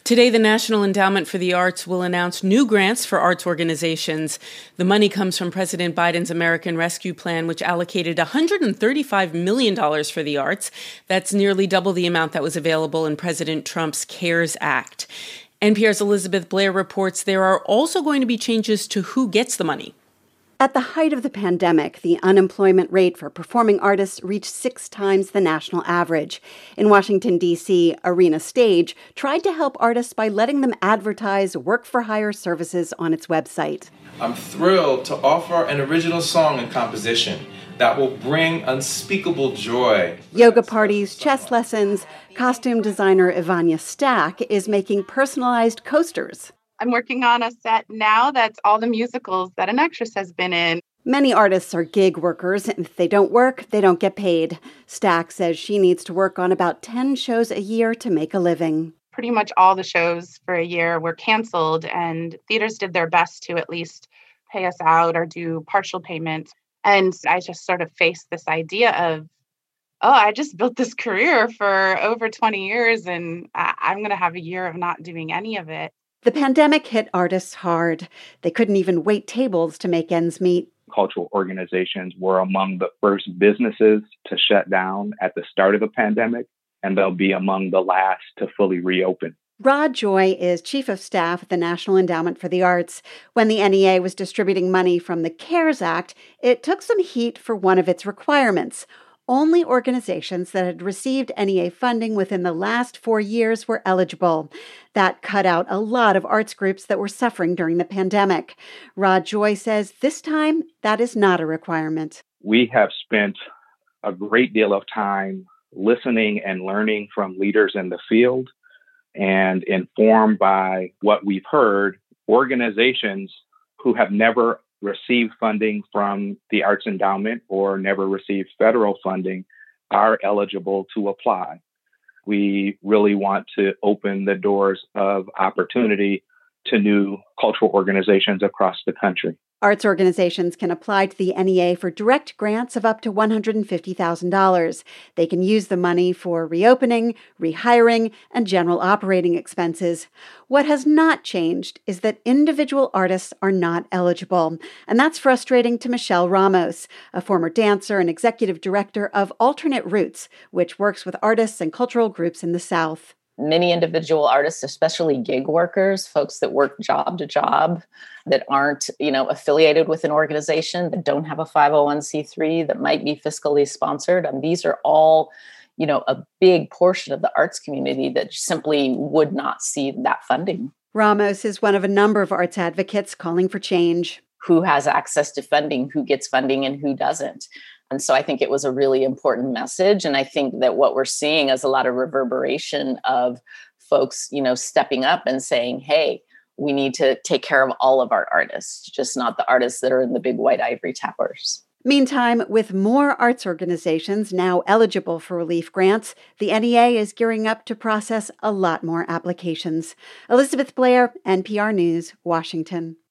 Today, the National Endowment for the Arts will announce new grants for arts organizations. The money comes from President Biden's American Rescue Plan, which allocated $135 million for the arts. That's nearly double the amount that was available in President Trump's CARES Act. NPR's Elizabeth Blair reports there are also going to be changes to who gets the money. At the height of the pandemic, the unemployment rate for performing artists reached 6 times the national average. In Washington, D.C., Arena Stage tried to help artists by letting them advertise work-for-hire services on its website. I'm thrilled to offer an original song and composition that will bring unspeakable joy. Yoga parties, chess lessons. Costume designer Ivania Stack is making personalized coasters. I'm working on a set now that's all the musicals that an actress has been in. Many artists are gig workers, and if they don't work, they don't get paid. Stack says she needs to work on about 10 shows a year to make a living. Pretty much all the shows for a year were canceled, and theaters did their best to at least pay us out or do partial payments. And I just sort of faced this idea of, I just built this career for over 20 years, and I'm going to have a year of not doing any of it. The pandemic hit artists hard. They couldn't even wait tables to make ends meet. Cultural organizations were among the first businesses to shut down at the start of the pandemic, and they'll be among the last to fully reopen. Rod Joy is chief of staff at the National Endowment for the Arts. When the NEA was distributing money from the CARES Act, it took some heat for one of its requirements. Only organizations that had received NEA funding within the last 4 years were eligible. That cut out a lot of arts groups that were suffering during the pandemic. Rod Joy says this time, that is not a requirement. We have spent a great deal of time listening and learning from leaders in the field, and informed by what we've heard, organizations who have never received funding from the Arts Endowment or never received federal funding are eligible to apply. We really want to open the doors of opportunity to new cultural organizations across the country. Arts organizations can apply to the NEA for direct grants of up to $150,000. They can use the money for reopening, rehiring, and general operating expenses. What has not changed is that individual artists are not eligible. And that's frustrating to Michelle Ramos, a former dancer and executive director of Alternate Roots, which works with artists and cultural groups in the South. Many individual artists, especially gig workers, folks that work job to job, that aren't, affiliated with an organization, that don't have a 501c3, that might be fiscally sponsored. And these are all, a big portion of the arts community that simply would not see that funding. Ramos is one of a number of arts advocates calling for change. Who has access to funding, who gets funding, and who doesn't. And so I think it was a really important message. And I think that what we're seeing is a lot of reverberation of folks, stepping up and saying, hey, we need to take care of all of our artists, just not the artists that are in the big white ivory towers. Meantime, with more arts organizations now eligible for relief grants, the NEA is gearing up to process a lot more applications. Elizabeth Blair, NPR News, Washington.